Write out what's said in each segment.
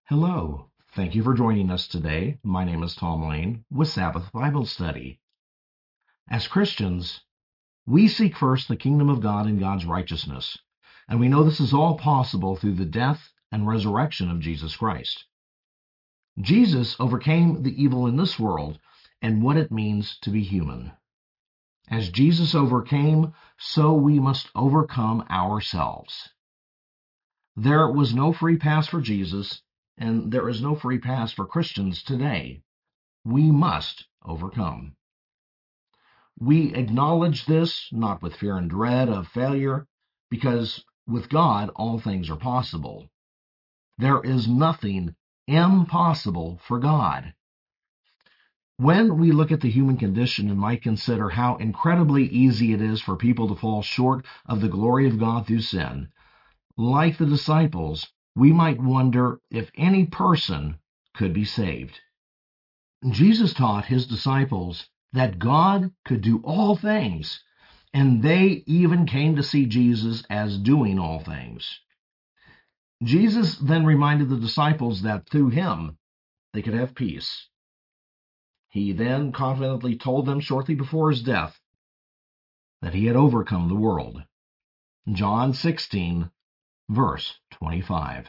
Hello. Thank you for joining us today. My name is Tom Lane with Sabbath Bible Study. As Christians, we seek first the kingdom of God and God's righteousness, and we know this is all possible through the death and resurrection of Jesus Christ. Jesus overcame the evil in this world and what it means to be human. As Jesus overcame, so we must overcome ourselves. There was no free pass for Jesus, and there is no free pass for Christians today. We must overcome. We acknowledge this not with fear and dread of failure, because with God all things are possible. There is nothing impossible for God. When we look at the human condition and might consider how incredibly easy it is for people to fall short of the glory of God through sin, like the disciples, we might wonder if any person could be saved. Jesus taught his disciples that God could do all things, and they even came to see Jesus as doing all things. Jesus then reminded the disciples that through him they could have peace. He then confidently told them shortly before his death that he had overcome the world. John 16, verse 25.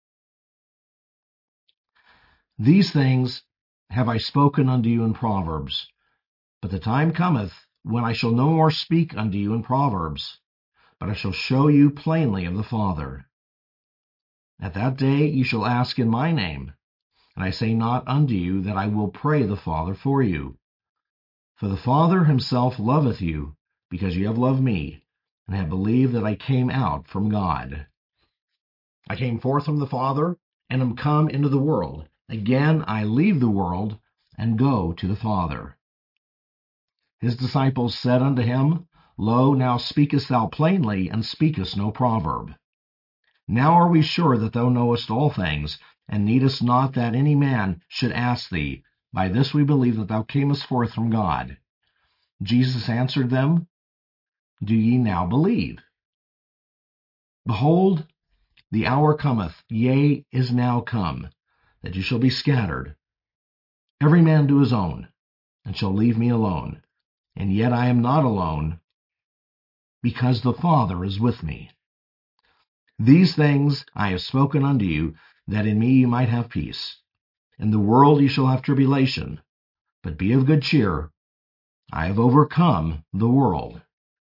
These things have I spoken unto you in Proverbs, but the time cometh when I shall no more speak unto you in Proverbs, but I shall show you plainly of the Father. At that day you shall ask in my name, and I say not unto you that I will pray the Father for you. For the Father himself loveth you, because you have loved me, and have believed that I came out from God. I came forth from the Father, and am come into the world. Again I leave the world, and go to the Father. His disciples said unto him, Lo, now speakest thou plainly, and speakest no proverb. Now are we sure that thou knowest all things, and needest not that any man should ask thee. By this we believe that thou camest forth from God. Jesus answered them, Do ye now believe? Behold, the hour cometh, yea, is now come, that you shall be scattered, every man to his own, and shall leave me alone. And yet I am not alone, because the Father is with me. These things I have spoken unto you, that in me you might have peace. In the world you shall have tribulation, but be of good cheer. I have overcome the world.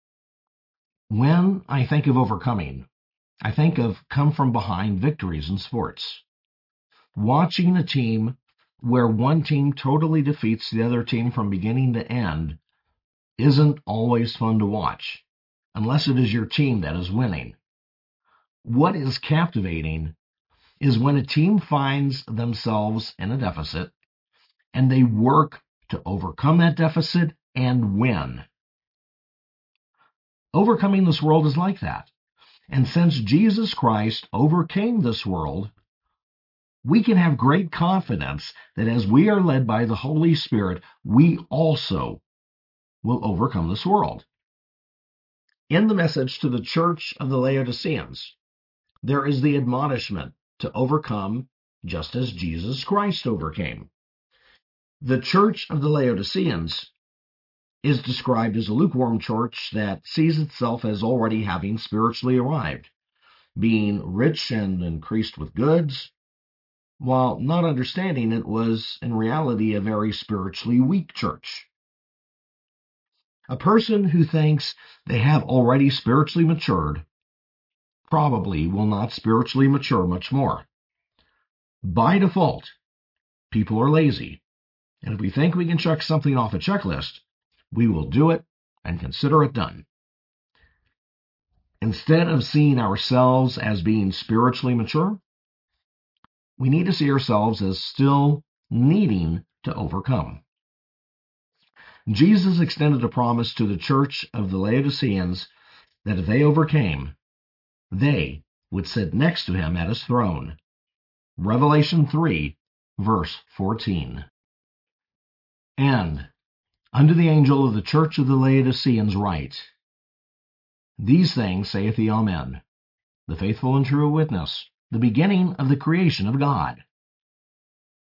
When I think of overcoming, I think of come-from-behind victories in sports. Watching a team where one team totally defeats the other team from beginning to end isn't always fun to watch, unless it is your team that is winning. What is captivating is when a team finds themselves in a deficit and they work to overcome that deficit and win. Overcoming this world is like that. And since Jesus Christ overcame this world, we can have great confidence that as we are led by the Holy Spirit, we also will overcome this world. In the message to the church of the Laodiceans, there is the admonishment to overcome just as Jesus Christ overcame. The church of the Laodiceans is described as a lukewarm church that sees itself as already having spiritually arrived, being rich and increased with goods, while not understanding it was in reality a very spiritually weak church. A person who thinks they have already spiritually matured probably will not spiritually mature much more. By default, people are lazy, and if we think we can check something off a checklist, we will do it and consider it done. Instead of seeing ourselves as being spiritually mature, we need to see ourselves as still needing to overcome. Jesus extended a promise to the church of the Laodiceans that if they overcame, they would sit next to him at his throne. Revelation 3, verse 14. And unto the angel of the church of the Laodiceans write, These things saith the Amen, the faithful and true witness, the beginning of the creation of God.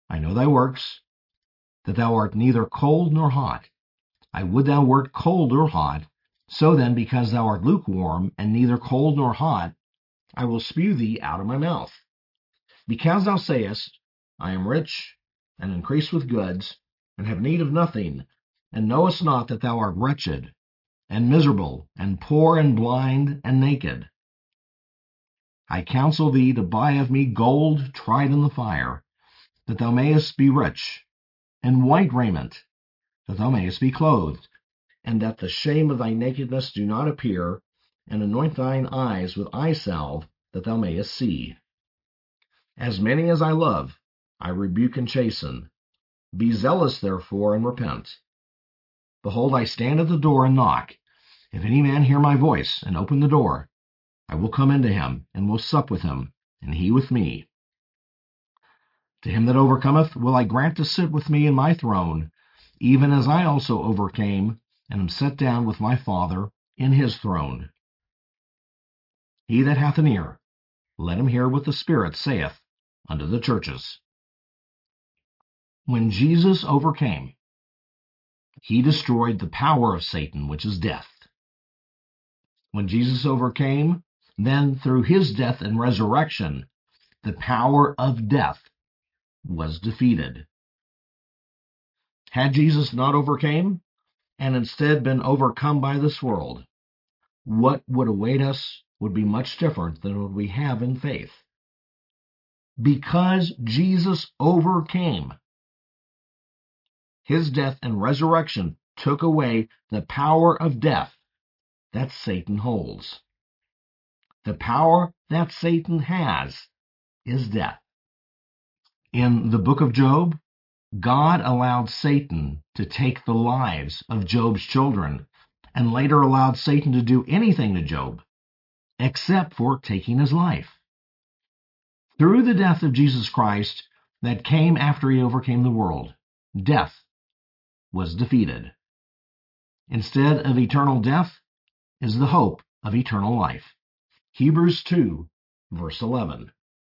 I know thy works, that thou art neither cold nor hot. I would thou wert cold or hot. So then, because thou art lukewarm, and neither cold nor hot, I will spew thee out of my mouth. Because thou sayest, I am rich, and increase with goods, and have need of nothing, and knowest not that thou art wretched, and miserable, and poor, and blind, and naked. I counsel thee to buy of me gold tried in the fire, that thou mayest be rich, and white raiment, that thou mayest be clothed, and that the shame of thy nakedness do not appear, and anoint thine eyes with eye salve, that thou mayest see. As many as I love, I rebuke and chasten. Be zealous therefore, and repent. Behold, I stand at the door and knock. If any man hear my voice, and open the door, I will come into him, and will sup with him, and he with me. To him that overcometh will I grant to sit with me in my throne, even as I also overcame, and am set down with my Father in his throne. He that hath an ear, let him hear what the Spirit saith unto the churches. When Jesus overcame, he destroyed the power of Satan, which is death. When Jesus overcame, then through his death and resurrection, the power of death was defeated. Had Jesus not overcame, and instead been overcome by this world, what would await us would be much different than what we have in faith. Because Jesus overcame, his death and resurrection took away the power of death that Satan holds. The power that Satan has is death. In the book of Job, God allowed Satan to take the lives of Job's children, and later allowed Satan to do anything to Job, except for taking his life. Through the death of Jesus Christ that came after he overcame the world, death was defeated. Instead of eternal death is the hope of eternal life. Hebrews 2, verse 11.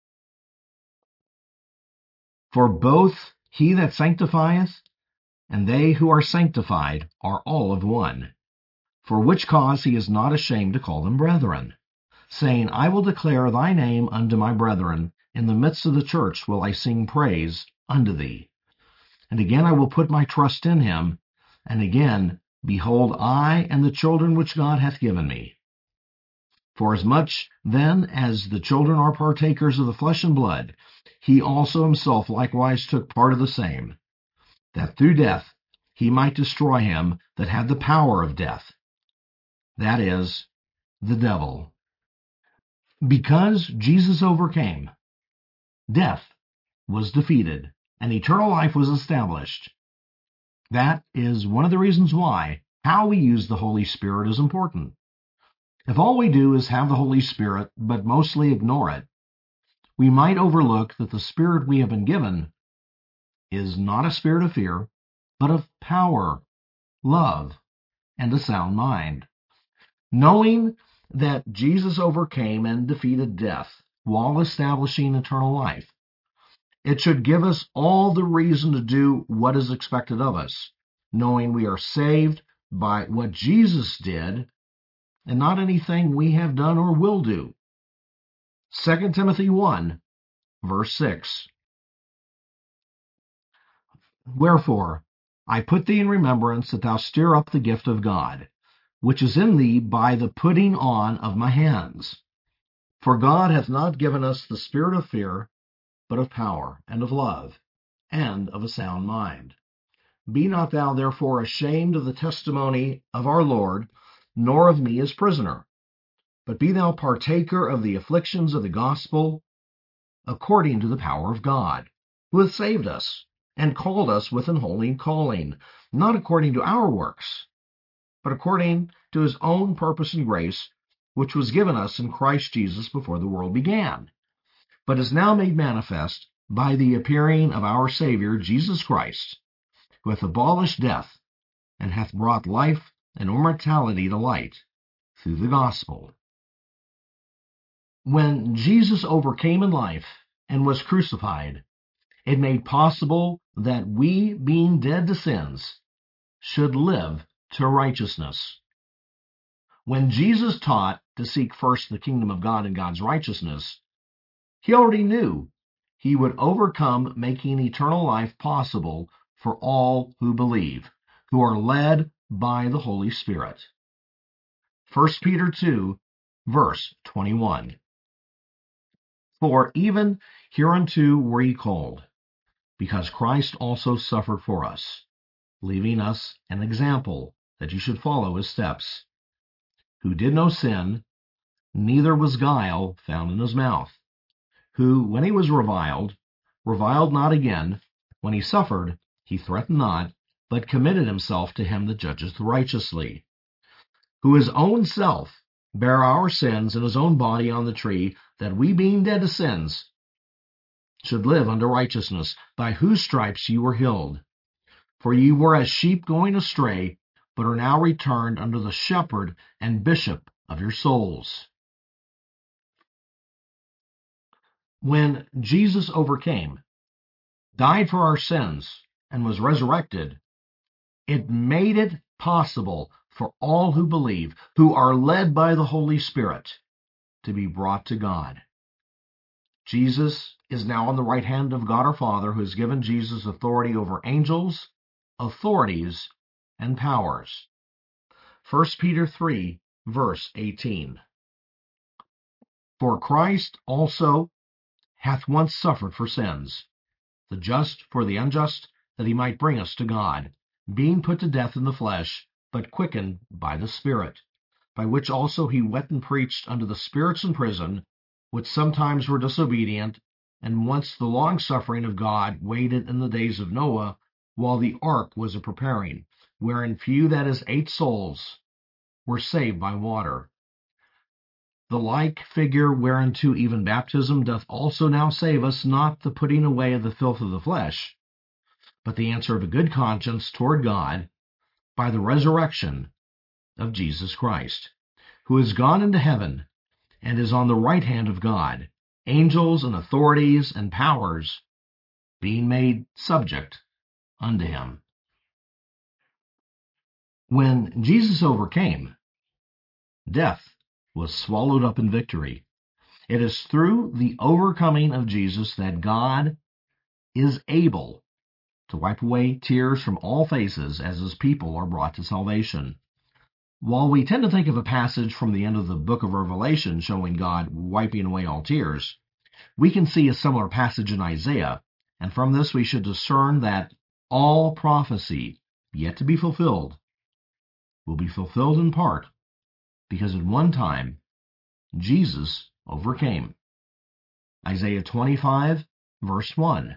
For both he that sanctifieth and they who are sanctified are all of one. For which cause he is not ashamed to call them brethren, saying, I will declare thy name unto my brethren, in the midst of the church will I sing praise unto thee. And again I will put my trust in him, and again, behold, I and the children which God hath given me. For as much then as the children are partakers of the flesh and blood, he also himself likewise took part of the same, that through death he might destroy him that had the power of death, that is, the devil. Because Jesus overcame, death was defeated, and eternal life was established. That is one of the reasons why how we use the Holy Spirit is important. If all we do is have the Holy Spirit, but mostly ignore it, we might overlook that the Spirit we have been given is not a spirit of fear, but of power, love, and a sound mind. Knowing that Jesus overcame and defeated death while establishing eternal life, it should give us all the reason to do what is expected of us, knowing we are saved by what Jesus did and not anything we have done or will do. 2 Timothy 1, verse 6. Wherefore, I put thee in remembrance that thou stir up the gift of God, which is in thee by the putting on of my hands. For God hath not given us the spirit of fear, but of power, and of love, and of a sound mind. Be not thou therefore ashamed of the testimony of our Lord, nor of me as prisoner, but be thou partaker of the afflictions of the gospel, according to the power of God, who hath saved us, and called us with an holy calling, not according to our works, but according to his own purpose and grace, which was given us in Christ Jesus before the world began, but is now made manifest by the appearing of our Savior Jesus Christ, who hath abolished death, and hath brought life and immortality to light through the gospel. When Jesus overcame in life and was crucified, It made possible that we, being dead to sins, should live to righteousness. When Jesus taught to seek first the kingdom of God and God's righteousness, he already knew he would overcome making eternal life possible for all who believe, who are led by the Holy Spirit. 1 Peter 2, verse 21. For even hereunto were ye called, because Christ also suffered for us, leaving us an example that you should follow his steps, who did no sin, neither was guile found in his mouth, who, when he was reviled not again, when he suffered, he threatened not, but committed himself to him that judgeth righteously, who his own self bare our sins in his own body on the tree, that we, being dead to sins, should live unto righteousness, by whose stripes ye were healed. For ye were as sheep going astray, but are now returned unto the shepherd and bishop of your souls. When Jesus overcame, died for our sins, and was resurrected, it made it possible for all who believe, who are led by the Holy Spirit, to be brought to God. Jesus is now on the right hand of God our Father, who has given Jesus authority over angels, authorities, and powers. 1 Peter 3, verse 18. For Christ also hath once suffered for sins, the just for the unjust, that he might bring us to God, being put to death in the flesh, but quickened by the Spirit, by which also he went and preached unto the spirits in prison, which sometimes were disobedient, and once the long-suffering of God waited in the days of Noah, while the ark was a preparing, wherein few, that is 8 souls, were saved by water. The like figure whereunto even baptism doth also now save us, not the putting away of the filth of the flesh, but the answer of a good conscience toward God, by the resurrection of Jesus Christ, who is gone into heaven, and is on the right hand of God, angels and authorities and powers being made subject unto him. When Jesus overcame, death was swallowed up in victory. It is through the overcoming of Jesus that God is able to wipe away tears from all faces as his people are brought to salvation. While we tend to think of a passage from the end of the book of Revelation showing God wiping away all tears, we can see a similar passage in Isaiah, and from this we should discern that all prophecy yet to be fulfilled will be fulfilled in part, because at one time Jesus overcame. Isaiah 25, verse 1.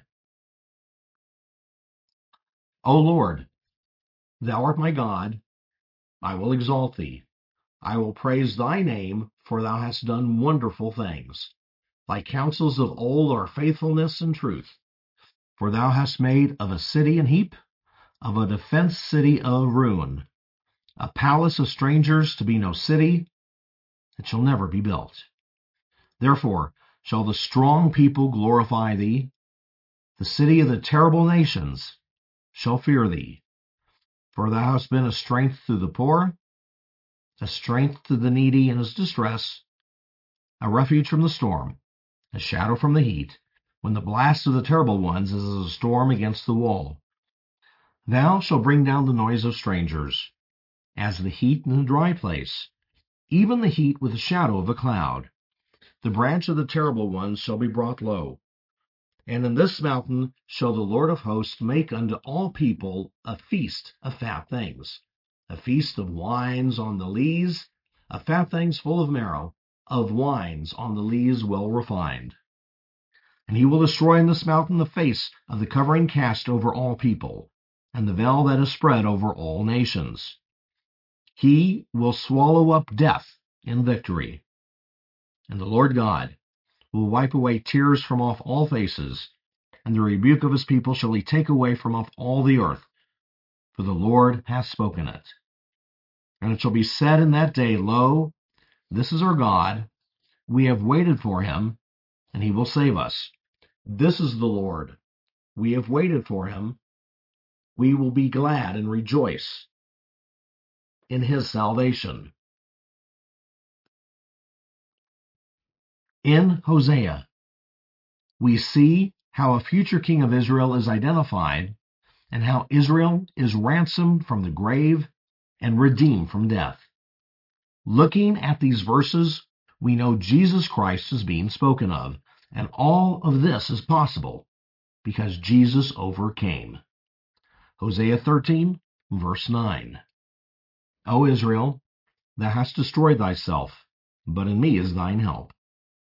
O Lord, thou art my God, I will exalt thee. I will praise thy name, for thou hast done wonderful things. Thy counsels of old are faithfulness and truth. For thou hast made of a city an heap, of a defence city a ruin, a palace of strangers to be no city, that shall never be built. Therefore shall the strong people glorify thee. The city of the terrible nations shall fear thee. For thou hast been a strength to the poor, a strength to the needy in his distress, a refuge from the storm, a shadow from the heat, when the blast of the terrible ones is as a storm against the wall. Thou shalt bring down the noise of strangers, as the heat in a dry place, even the heat with the shadow of a cloud. The branch of the terrible ones shall be brought low. And in this mountain shall the Lord of hosts make unto all people a feast of fat things, a feast of wines on the lees, of fat things full of marrow, of wines on the lees well refined. And he will destroy in this mountain the face of the covering cast over all people, and the veil that is spread over all nations. He will swallow up death in victory. And the Lord God will wipe away tears from off all faces, and the rebuke of his people shall he take away from off all the earth, for the Lord hath spoken it. And it shall be said in that day, Lo, this is our God, we have waited for him, and he will save us. This is the Lord, We have waited for him. We will be glad and rejoice in his salvation. In Hosea, we see how a future king of Israel is identified and how Israel is ransomed from the grave and redeemed from death. Looking at these verses, we know Jesus Christ is being spoken of, and all of this is possible because Jesus overcame. Hosea 13, verse 9. O Israel, thou hast destroyed thyself, but in me is thine help.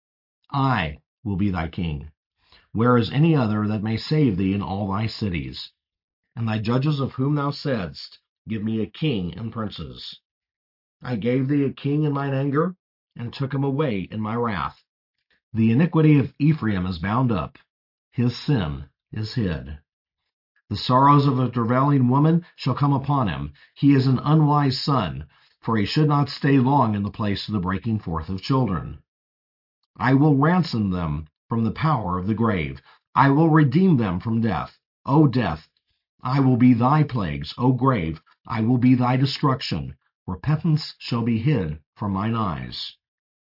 I will be thy king. Where is any other that may save thee in all thy cities? And thy judges of whom thou saidst, give me a king and princes. I gave thee a king in mine anger, and took him away in my wrath. The iniquity of Ephraim is bound up, his sin is hid. The sorrows of a travailing woman shall come upon him. He is an unwise son, for he should not stay long in the place of the breaking forth of children. I will ransom them from the power of the grave. I will redeem them from death. O death, I will be thy plagues. O grave, I will be thy destruction. Repentance shall be hid from mine eyes.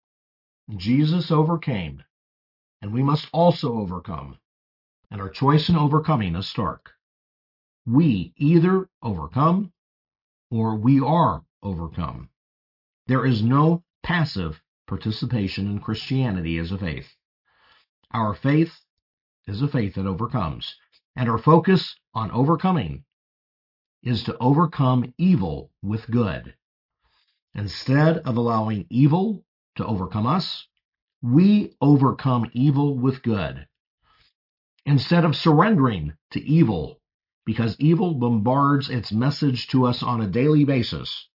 Jesus overcame, and we must also overcome, and our choice in overcoming is stark. We either overcome or we are overcome. There is no passive participation in Christianity as a faith. Our faith is a faith that overcomes, and our focus on overcoming is to overcome evil with good. Instead of allowing evil to overcome us, we overcome evil with good. Instead of surrendering to evil, because evil bombards its message to us on a daily basis,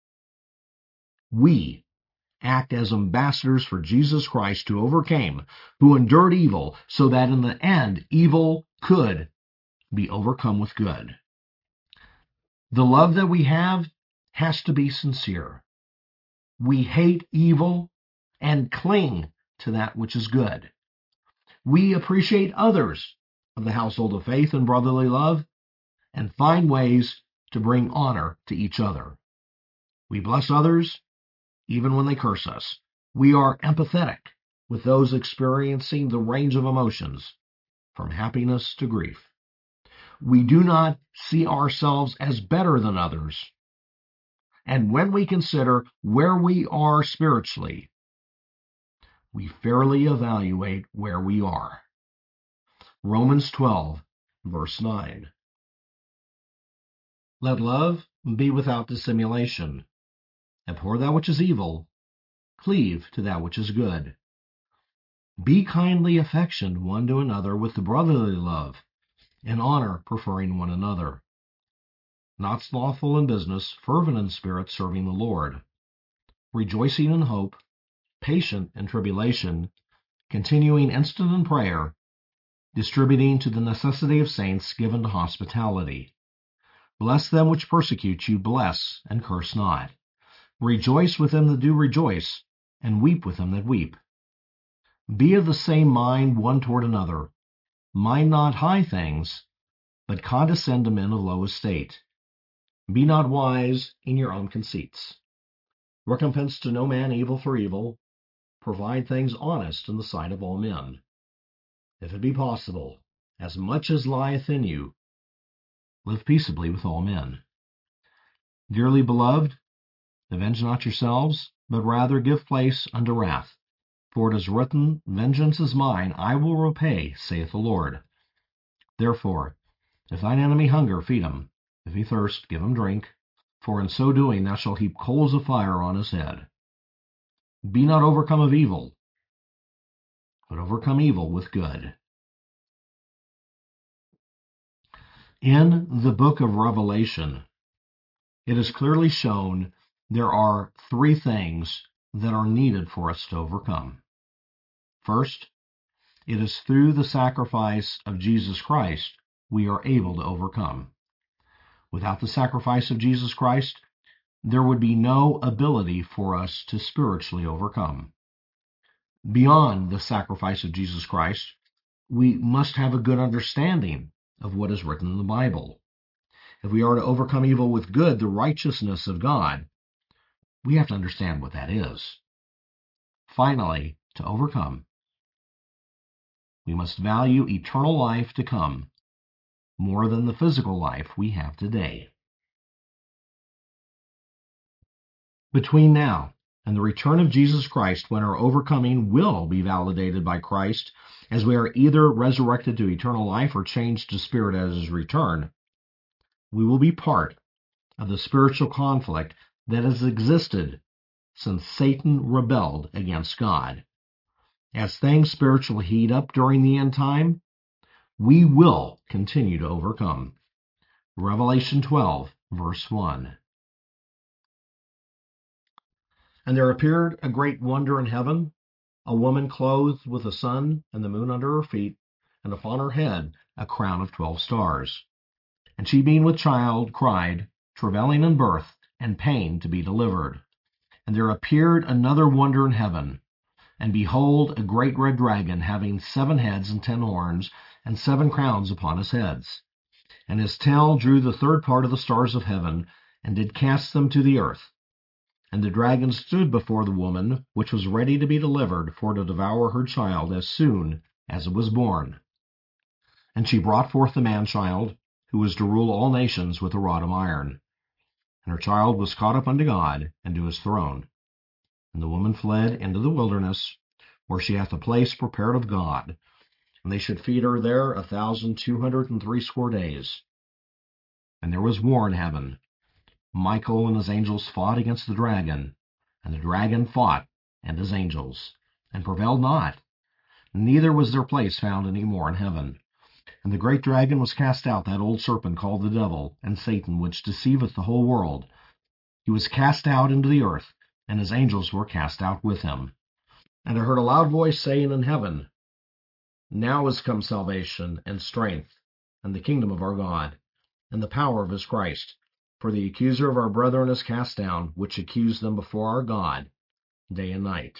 we act as ambassadors for Jesus Christ who overcame, who endured evil, so that in the end, evil could be overcome with good. The love that we have has to be sincere. We hate evil and cling to that which is good. We appreciate others of the household of faith and brotherly love and find ways to bring honor to each other. We bless others even when they curse us. We are empathetic with those experiencing the range of emotions, from happiness to grief. We do not see ourselves as better than others. And when we consider where we are spiritually, we fairly evaluate where we are. Romans 12, verse 9. Let love be without dissimulation. Abhor that which is evil. Cleave to that which is good. Be kindly affectioned one to another with the brotherly love, in honor preferring one another. Not slothful in business, fervent in spirit, serving the Lord. Rejoicing in hope, patient in tribulation, continuing instant in prayer, distributing to the necessity of saints, given to hospitality. Bless them which persecute you, bless, and curse not. Rejoice with them that do rejoice, and weep with them that weep. Be of the same mind one toward another. Mind not high things, but condescend to men of low estate. Be not wise in your own conceits. Recompense to no man evil for evil. Provide things honest in the sight of all men. If it be possible, as much as lieth in you, live peaceably with all men. Dearly beloved, avenge not yourselves, but rather give place unto wrath. For it is written, Vengeance is mine, I will repay, saith the Lord. Therefore, if thine enemy hunger, feed him. If he thirst, give him drink. For in so doing thou shalt heap coals of fire on his head. Be not overcome of evil, but overcome evil with good. In the book of Revelation, it is clearly shown there are three things that are needed for us to overcome. First, it is through the sacrifice of Jesus Christ we are able to overcome. Without the sacrifice of Jesus Christ, there would be no ability for us to spiritually overcome. Beyond the sacrifice of Jesus Christ, we must have a good understanding of what is written in the Bible. If we are to overcome evil with good, the righteousness of God, we have to understand what that is. Finally, to overcome, we must value eternal life to come more than the physical life we have today. Between now and the return of Jesus Christ, when our overcoming will be validated by Christ, as we are either resurrected to eternal life or changed to spirit at his return, we will be part of the spiritual conflict that has existed since Satan rebelled against God. As things spiritually heat up during the end time, we will continue to overcome. Revelation 12, verse 1. And there appeared a great wonder in heaven, a woman clothed with the sun and the moon under her feet, and upon her head a crown of 12 stars. And she, being with child, cried, travailing in birth, and pain to be delivered. And there appeared another wonder in heaven, and behold, a great red dragon, having 7 heads and 10 horns, and 7 crowns upon his heads. And his tail drew the third part of the stars of heaven, and did cast them to the earth. And the dragon stood before the woman, which was ready to be delivered, for to devour her child as soon as it was born. And she brought forth the man-child, who was to rule all nations with a rod of iron. And her child was caught up unto God, and to his throne. And the woman fled into the wilderness, where she hath a place prepared of God, and they should feed her there 1,260 days. And there was war in heaven. Michael and his angels fought against the dragon, and the dragon fought and his angels, and prevailed not, neither was their place found any more in heaven. And the great dragon was cast out, that old serpent called the devil and Satan, which deceiveth the whole world. He was cast out into the earth, and his angels were cast out with him. And I heard a loud voice saying in heaven, Now is come salvation and strength, and the kingdom of our God, and the power of his Christ. For the accuser of our brethren is cast down, which accused them before our God day and night.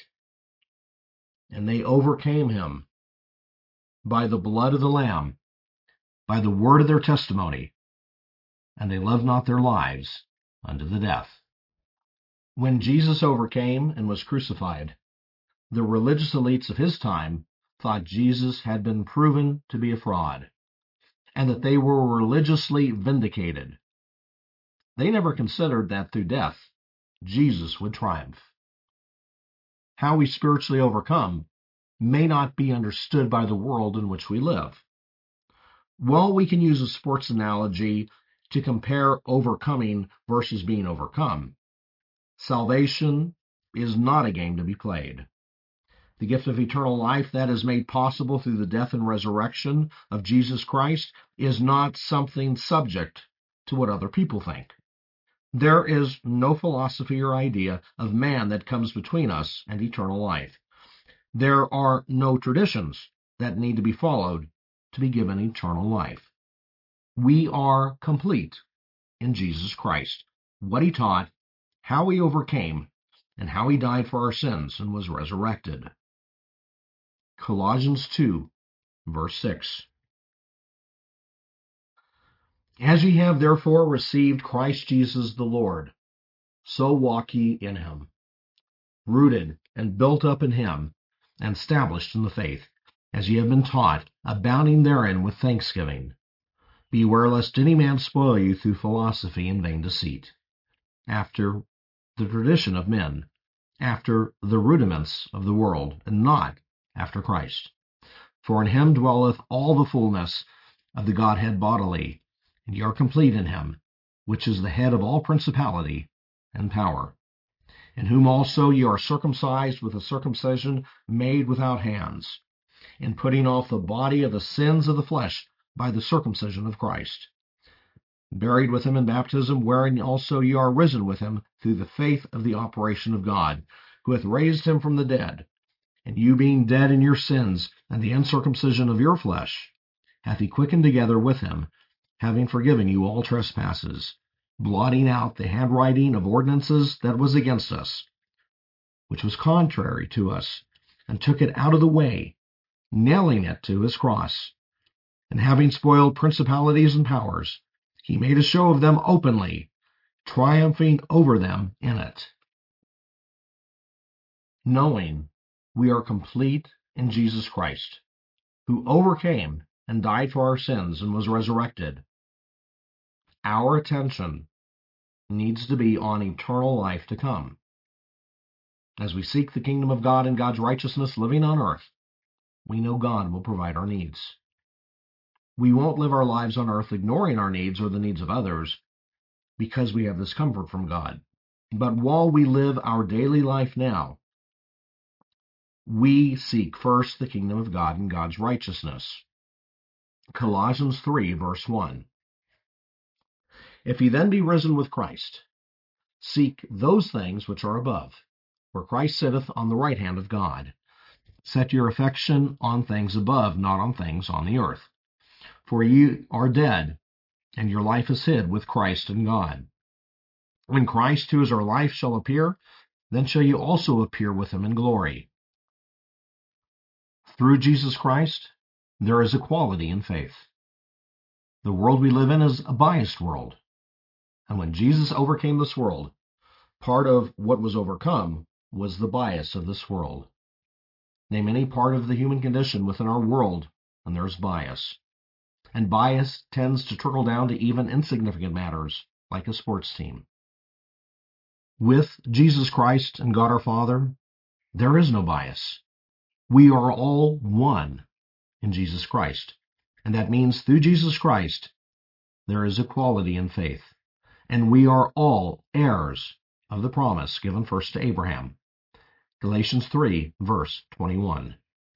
And they overcame him by the blood of the Lamb, by the word of their testimony, and they loved not their lives unto the death. When Jesus overcame and was crucified, the religious elites of his time thought Jesus had been proven to be a fraud, and that they were religiously vindicated. They never considered that through death, Jesus would triumph. How we spiritually overcome may not be understood by the world in which we live. Well, we can use a sports analogy to compare overcoming versus being overcome. Salvation is not a game to be played. The gift of eternal life that is made possible through the death and resurrection of Jesus Christ is not something subject to what other people think. There is no philosophy or idea of man that comes between us and eternal life. There are no traditions that need to be followed to be given eternal life. We are complete in Jesus Christ, what he taught, how he overcame, and how he died for our sins and was resurrected. Colossians 2, verse 6. As ye have therefore received Christ Jesus the Lord, so walk ye in him, rooted and built up in him, and established in the faith, as ye have been taught, abounding therein with thanksgiving. Beware lest any man spoil you through philosophy and vain deceit, after the tradition of men, after the rudiments of the world, and not after Christ. For in him dwelleth all the fullness of the Godhead bodily, and ye are complete in him, which is the head of all principality and power, in whom also ye are circumcised with a circumcision made without hands, in putting off the body of the sins of the flesh by the circumcision of Christ, buried with him in baptism, wherein also ye are risen with him through the faith of the operation of God, who hath raised him from the dead. And you being dead in your sins and the uncircumcision of your flesh, hath he quickened together with him, having forgiven you all trespasses, blotting out the handwriting of ordinances that was against us, which was contrary to us, and took it out of the way, nailing it to his cross. And having spoiled principalities and powers, he made a show of them openly, triumphing over them in it. Knowing we are complete in Jesus Christ, who overcame and died for our sins and was resurrected, our attention needs to be on eternal life to come. As we seek the kingdom of God and God's righteousness living on earth, we know God will provide our needs. We won't live our lives on earth ignoring our needs or the needs of others because we have this comfort from God. But while we live our daily life now, we seek first the kingdom of God and God's righteousness. Colossians 3, verse 1. If ye then be risen with Christ, seek those things which are above, where Christ sitteth on the right hand of God. Set your affection on things above, not on things on the earth. For ye are dead, and your life is hid with Christ in God. When Christ, who is our life, shall appear, then shall you also appear with him in glory. Through Jesus Christ, there is equality in faith. The world we live in is a biased world. And when Jesus overcame this world, part of what was overcome was the bias of this world. Name any part of the human condition within our world, and there's bias. And bias tends to trickle down to even insignificant matters, like a sports team. With Jesus Christ and God our Father, there is no bias. We are all one in Jesus Christ. And that means through Jesus Christ, there is equality in faith. And we are all heirs of the promise given first to Abraham. Galatians 3, verse 21.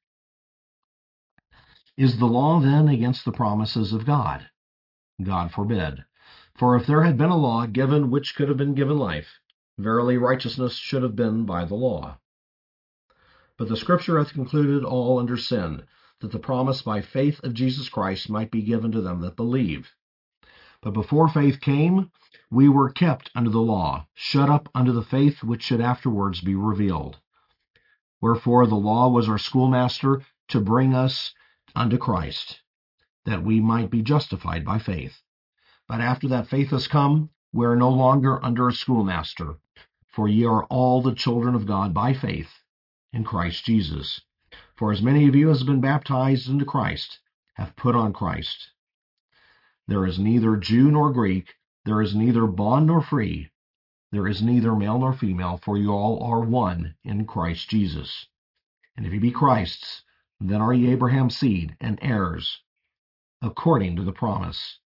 Is the law then against the promises of God? God forbid. For if there had been a law given which could have been given life, verily righteousness should have been by the law. But the Scripture hath concluded all under sin, that the promise by faith of Jesus Christ might be given to them that believe. But before faith came, we were kept under the law, shut up unto the faith which should afterwards be revealed. Wherefore the law was our schoolmaster to bring us unto Christ, that we might be justified by faith. But after that faith has come, we are no longer under a schoolmaster, for ye are all the children of God by faith in Christ Jesus. For as many of you as have been baptized into Christ have put on Christ. There is neither Jew nor Greek, there is neither bond nor free, there is neither male nor female, for you all are one in Christ Jesus. And if ye be Christ's, then are ye Abraham's seed and heirs, according to the promise.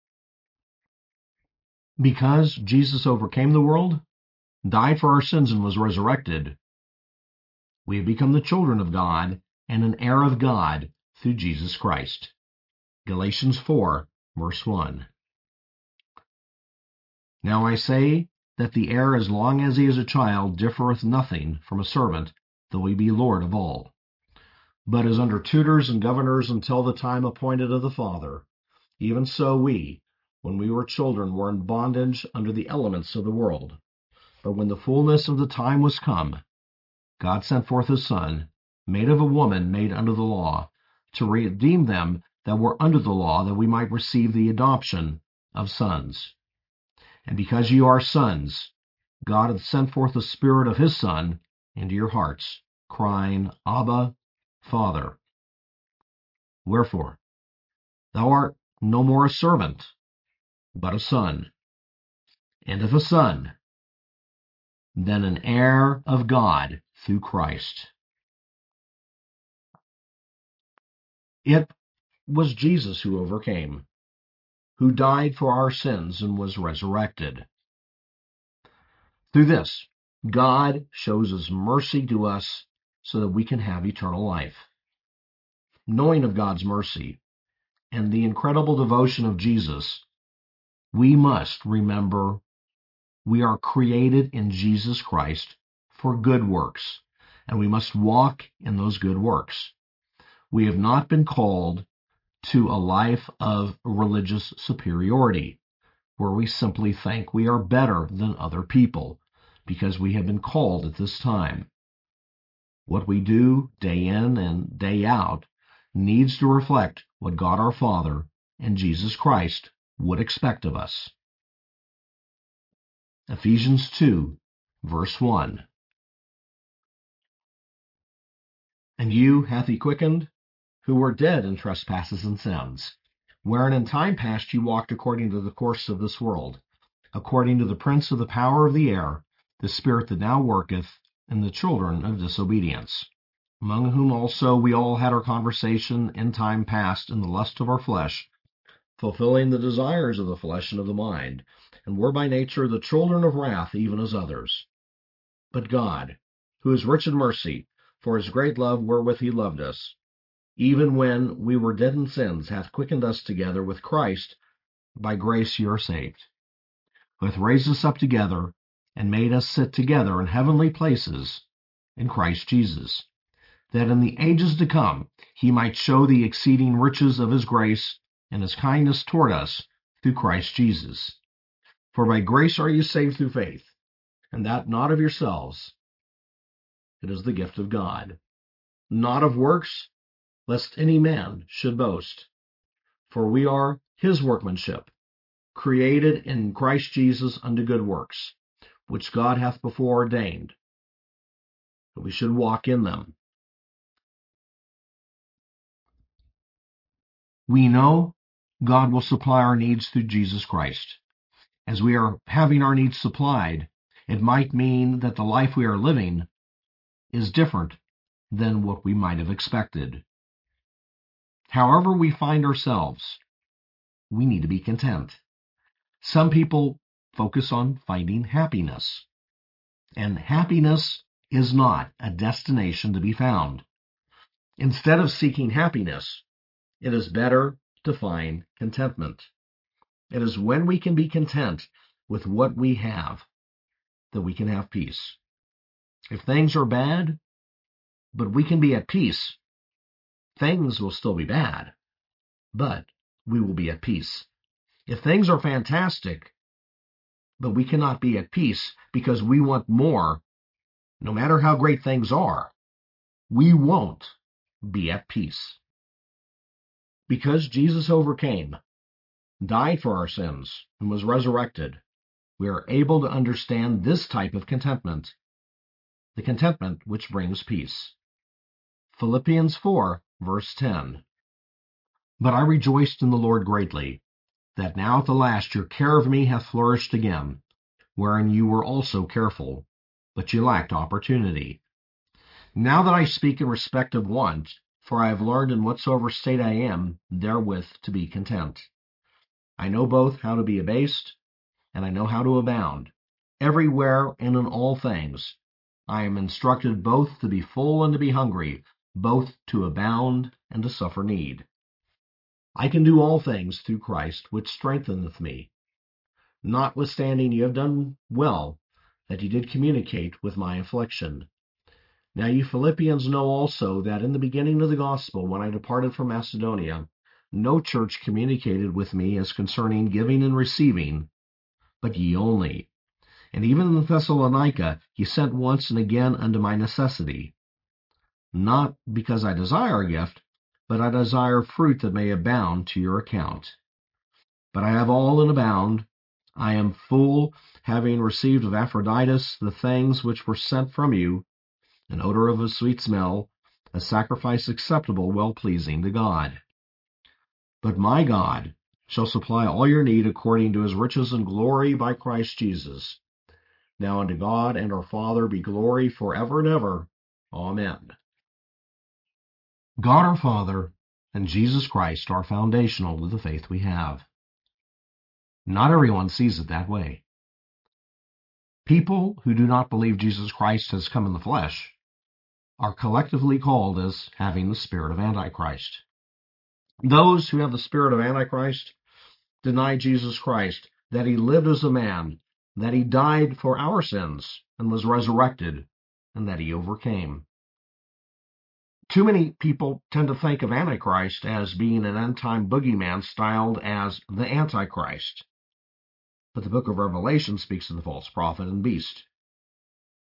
Because Jesus overcame the world, died for our sins, and was resurrected, we have become the children of God and an heir of God through Jesus Christ. Galatians 4, verse 1. Now I say that the heir, as long as he is a child, differeth nothing from a servant, though he be Lord of all, but is under tutors and governors until the time appointed of the Father. Even so we, when we were children, were in bondage under the elements of the world. But when the fullness of the time was come, God sent forth his Son, made of a woman, made under the law, to redeem them that were under the law, that we might receive the adoption of sons. And because you are sons, God hath sent forth the Spirit of his Son into your hearts, crying, Abba, Father. Wherefore, thou art no more a servant, but a son. And if a son, then an heir of God through Christ. It was Jesus who overcame, who died for our sins and was resurrected. Through this, God shows his mercy to us so that we can have eternal life. Knowing of God's mercy and the incredible devotion of Jesus, we must remember we are created in Jesus Christ for good works, and we must walk in those good works. We have not been called to a life of religious superiority, where we simply think we are better than other people, because we have been called at this time. What we do day in and day out needs to reflect what God our Father and Jesus Christ would expect of us. Ephesians 2, verse 1. And you hath he quickened, who were dead in trespasses and sins, wherein in time past you walked according to the course of this world, according to the prince of the power of the air, the spirit that now worketh in the children of disobedience, among whom also we all had our conversation in time past in the lust of our flesh, fulfilling the desires of the flesh and of the mind, and were by nature the children of wrath, even as others. But God, who is rich in mercy, for his great love wherewith he loved us, even when we were dead in sins, hath quickened us together with Christ. By grace you are saved, who hath raised us up together, and made us sit together in heavenly places in Christ Jesus, that in the ages to come he might show the exceeding riches of his grace and his kindness toward us through Christ Jesus. For by grace are you saved through faith, and that not of yourselves. It is the gift of God, not of works, lest any man should boast. For we are his workmanship, created in Christ Jesus unto good works, which God hath before ordained, that we should walk in them. We know God will supply our needs through Jesus Christ. As we are having our needs supplied, it might mean that the life we are living is different than what we might have expected. However we find ourselves, we need to be content. Some people focus on finding happiness, and happiness is not a destination to be found. Instead of seeking happiness, it is better to find contentment. It is when we can be content with what we have that we can have peace. If things are bad, but we can be at peace, things will still be bad, but we will be at peace. If things are fantastic, but we cannot be at peace because we want more, no matter how great things are, we won't be at peace. Because Jesus overcame, died for our sins, and was resurrected, we are able to understand this type of contentment, the contentment which brings peace. Philippians 4, verse 10. But I rejoiced in the Lord greatly, that now at the last your care of me hath flourished again, wherein you were also careful, but ye lacked opportunity. Now that I speak in respect of want, for I have learned in whatsoever state I am, therewith to be content. I know both how to be abased, and I know how to abound. Everywhere and in all things I am instructed both to be full and to be hungry, both to abound and to suffer need. I can do all things through Christ, which strengtheneth me. Notwithstanding, you have done well that you did communicate with my affliction. Now you Philippians know also that in the beginning of the gospel, when I departed from Macedonia, no church communicated with me as concerning giving and receiving, but ye only. And even in Thessalonica ye sent once and again unto my necessity. Not because I desire a gift, but I desire fruit that may abound to your account. But I have all and abound. I am full, having received of Epaphroditus the things which were sent from you, an odor of a sweet smell, a sacrifice acceptable, well-pleasing to God. But my God shall supply all your need according to his riches and glory by Christ Jesus. Now unto God and our Father be glory forever and ever. Amen. God our Father and Jesus Christ are foundational to the faith we have. Not everyone sees it that way. People who do not believe Jesus Christ has come in the flesh are collectively called as having the spirit of Antichrist. Those who have the spirit of Antichrist deny Jesus Christ, that he lived as a man, that he died for our sins and was resurrected, and that he overcame. Too many people tend to think of Antichrist as being an end-time boogeyman styled as the Antichrist. But the book of Revelation speaks of the false prophet and beast.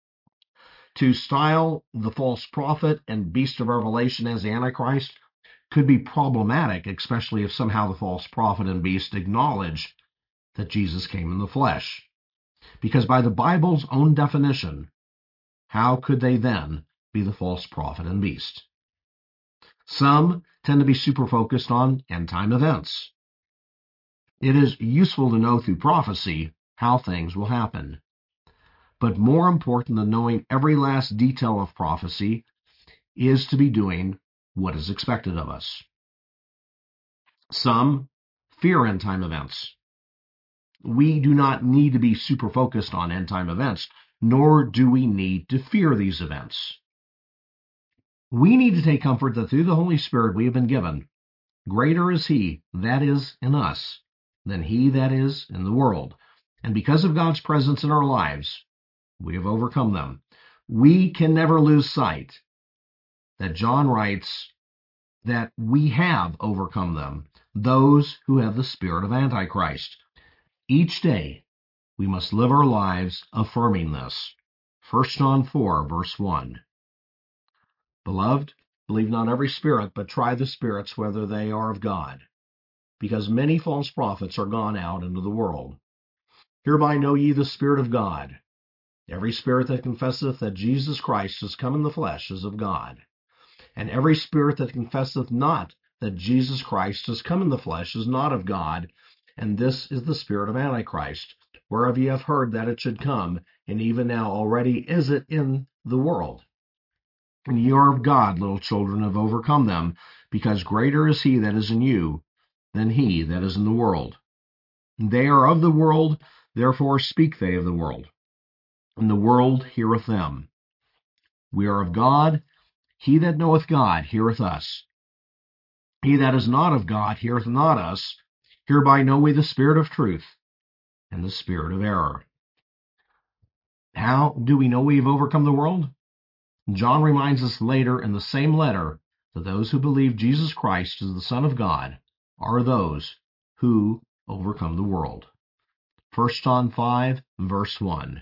To style the false prophet and beast of Revelation as the Antichrist could be problematic, especially if somehow the false prophet and beast acknowledge that Jesus came in the flesh. Because by the Bible's own definition, how could they then be the false prophet and beast? Some tend to be super focused on end-time events. It is useful to know through prophecy how things will happen. But more important than knowing every last detail of prophecy is to be doing what is expected of us. Some fear end-time events. We do not need to be super focused on end-time events, nor do we need to fear these events. We need to take comfort that through the Holy Spirit we have been given, greater is He that is in us than he that is in the world. And because of God's presence in our lives, we have overcome them. We can never lose sight that John writes that we have overcome them, those who have the spirit of Antichrist. Each day, we must live our lives affirming this. 1 John 4, verse 1. Beloved, believe not every spirit, but try the spirits whether they are of God, because many false prophets are gone out into the world. Hereby know ye the Spirit of God. Every spirit that confesseth that Jesus Christ is come in the flesh is of God. And every spirit that confesseth not that Jesus Christ is come in the flesh is not of God. And this is the spirit of Antichrist, whereof ye have heard that it should come, and even now already is it in the world. And ye are of God, little children, have overcome them, because greater is he that is in you than he that is in the world. They are of the world, therefore speak they of the world, and the world heareth them. We are of God. He that knoweth God heareth us. He that is not of God heareth not us. Hereby know we the spirit of truth and the spirit of error. How do we know we have overcome the world? John reminds us later in the same letter that those who believe Jesus Christ is the Son of God are those who overcome the world. 1 John 5, verse 1.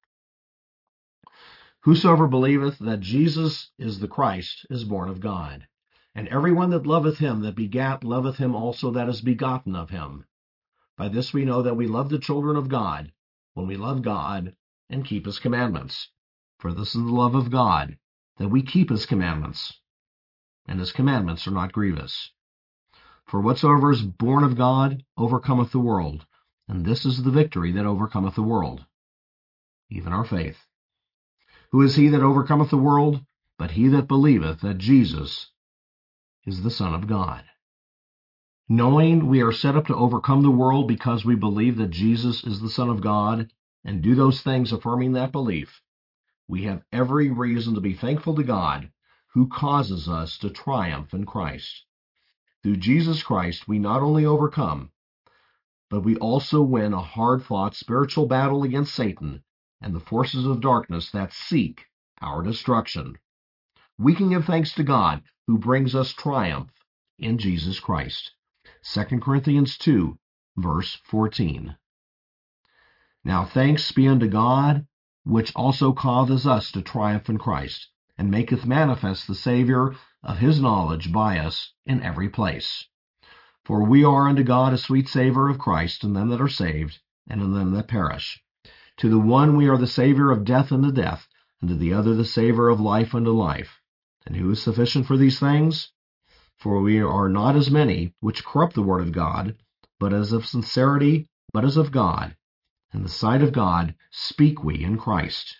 Whosoever believeth that Jesus is the Christ is born of God. And every one that loveth him that begat loveth him also that is begotten of him. By this we know that we love the children of God, when we love God and keep his commandments. For this is the love of God, that we keep his commandments, and his commandments are not grievous. For whatsoever is born of God overcometh the world, and this is the victory that overcometh the world, even our faith. Who is he that overcometh the world, but he that believeth that Jesus is the Son of God? Knowing we are set up to overcome the world because we believe that Jesus is the Son of God, and do those things affirming that belief, we have every reason to be thankful to God, who causes us to triumph in Christ. Through Jesus Christ, we not only overcome, but we also win a hard-fought spiritual battle against Satan and the forces of darkness that seek our destruction. We can give thanks to God, who brings us triumph in Jesus Christ. 2 Corinthians 2, verse 14. Now thanks be unto God, which also causeth us to triumph in Christ, and maketh manifest the Savior of his knowledge by us in every place. For we are unto God a sweet savour of Christ in them that are saved, and in them that perish. To the one we are the Savior of death unto death, and to the other the Savior of life unto life. And who is sufficient for these things? For we are not as many which corrupt the word of God, but as of sincerity, but as of God. In the sight of God speak we in Christ.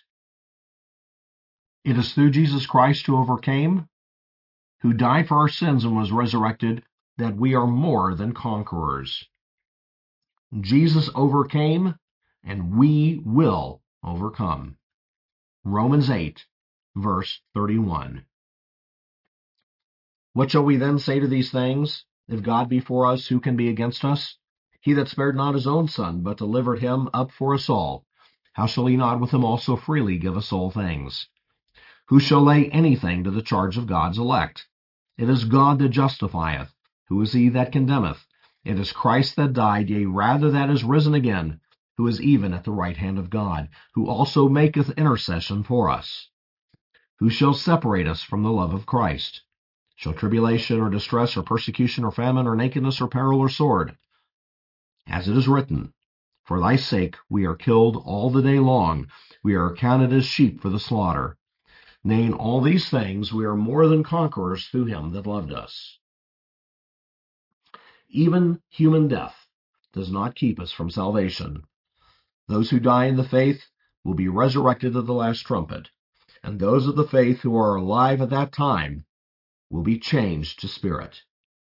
It is through Jesus Christ who overcame, who died for our sins and was resurrected, that we are more than conquerors. Jesus overcame, and we will overcome. Romans 8, verse 31. What shall we then say to these things? If God be for us, who can be against us? He that spared not his own Son, but delivered him up for us all, how shall he not with him also freely give us all things? Who shall lay anything to the charge of God's elect? It is God that justifieth. Who is he that condemneth? It is Christ that died, yea, rather that is risen again, who is even at the right hand of God, who also maketh intercession for us. Who shall separate us from the love of Christ? shall tribulation or distress or persecution or famine or nakedness or peril or sword. As it is written, For thy sake we are killed all the day long, we are accounted as sheep for the slaughter. Nay, in all these things we are more than conquerors through him that loved us. Even human death does not keep us from salvation. Those who die in the faith will be resurrected at the last trumpet, and those of the faith who are alive at that time will be changed to spirit.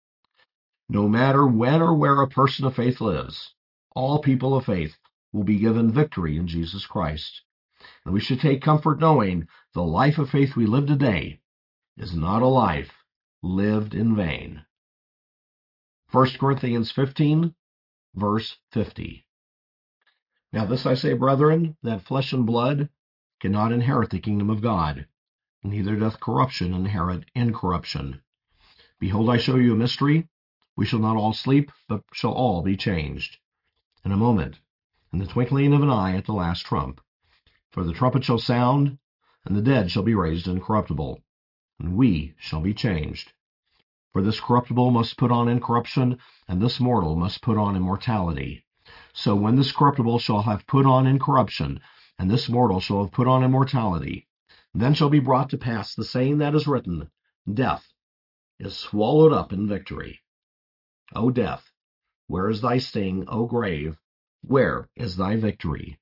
No matter when or where a person of faith lives, all people of faith will be given victory in Jesus Christ. And we should take comfort knowing the life of faith we live today is not a life lived in vain. 1 Corinthians 15, verse 50. Now this I say, brethren, that flesh and blood cannot inherit the kingdom of God, neither doth corruption inherit incorruption. Behold, I show you a mystery. We shall not all sleep, but shall all be changed. In a moment, in the twinkling of an eye at the last trump. For the trumpet shall sound, and the dead shall be raised incorruptible, and we shall be changed. For this corruptible must put on incorruption, and this mortal must put on immortality. So when this corruptible shall have put on incorruption, and this mortal shall have put on immortality, then shall be brought to pass the saying that is written, Death is swallowed up in victory. O death, where is thy sting? O grave, where is thy victory?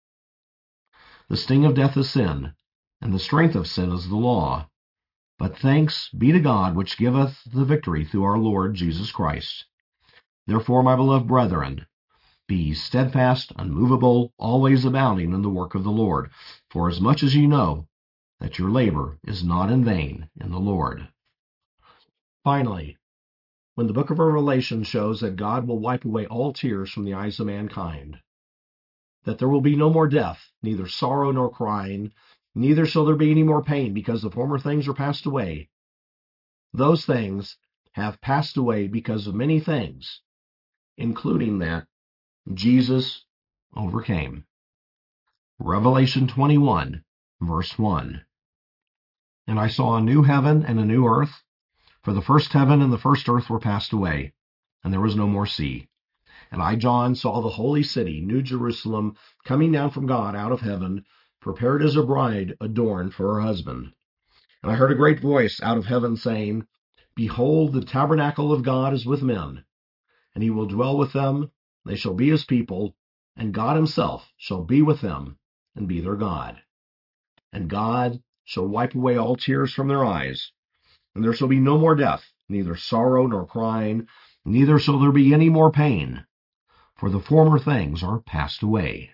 The sting of death is sin, and the strength of sin is the law. But thanks be to God which giveth the victory through our Lord Jesus Christ. Therefore, my beloved brethren, be ye steadfast, unmovable, always abounding in the work of the Lord, for as much as ye know that your labor is not in vain in the Lord. Finally, when the book of Revelation shows that God will wipe away all tears from the eyes of mankind, that there will be no more death, neither sorrow nor crying, neither shall there be any more pain, because the former things are passed away. Those things have passed away because of many things, including that Jesus overcame. Revelation 21, verse 1. And I saw a new heaven and a new earth, for the first heaven and the first earth were passed away, and there was no more sea. And I, John, saw the holy city, New Jerusalem, coming down from God out of heaven, prepared as a bride adorned for her husband. And I heard a great voice out of heaven saying, Behold, the tabernacle of God is with men, and he will dwell with them. They shall be his people, and God himself shall be with them and be their God. And God shall wipe away all tears from their eyes, and there shall be no more death, neither sorrow nor crying, neither shall there be any more pain, for the former things are passed away.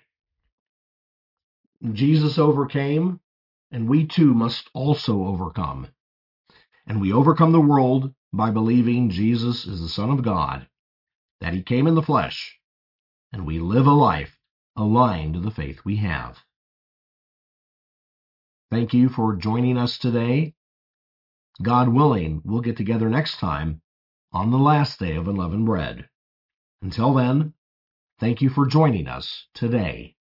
Jesus overcame, and we too must also overcome. And we overcome the world by believing Jesus is the Son of God, that he came in the flesh, and we live a life aligned to the faith we have. Thank you for joining us today. God willing, we'll get together next time on the last day of unleavened bread. Until then, thank you for joining us today.